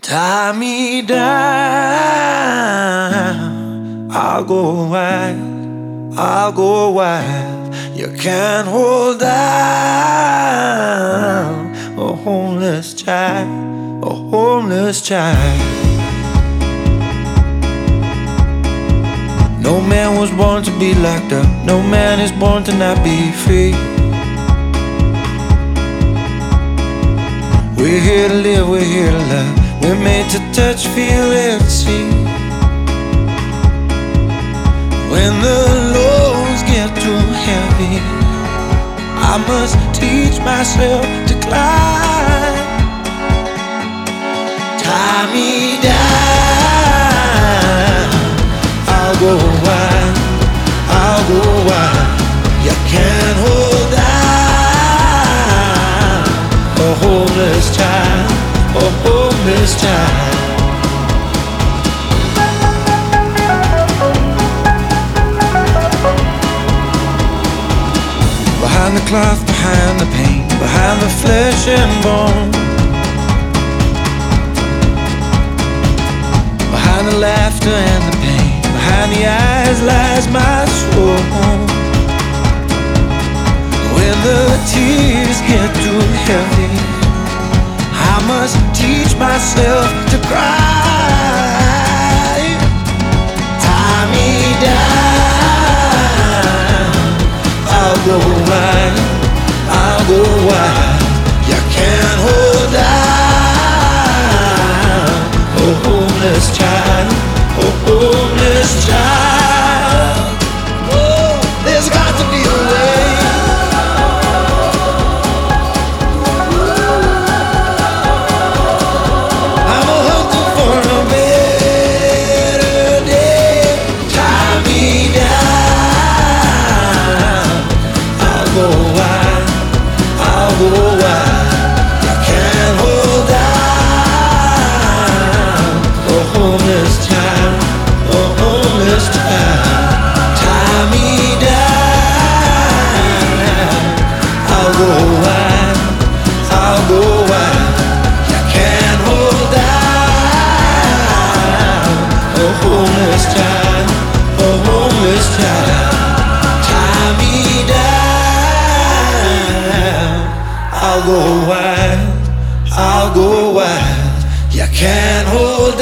Tie me down, I'll go wild, I'll go wild. You can't hold down a homeless child, a homeless child. No man was born to be locked up, no man is born to not be free. We're here to live, we're here to love. We're made to touch, feel, and see. When the loads get too heavy, I must teach myself to climb. Tie me down, I'll go wild, I'll go wild. You can't hold down a homeless child, a homeless child. Behind the cloth, behind the pain, behind the flesh and bone, behind the laughter and the pain, behind the eyes lies my soul. When the tears get too heavy, I must teach myself to cry. Tie me down, I'll go wild, I'll go wild. You can't hold down a homeless child, a homeless child. Oh, there's got to be a way. I'll go wild, I'll go wild. You can't hold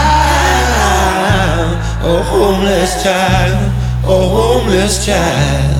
down a homeless child, a homeless child.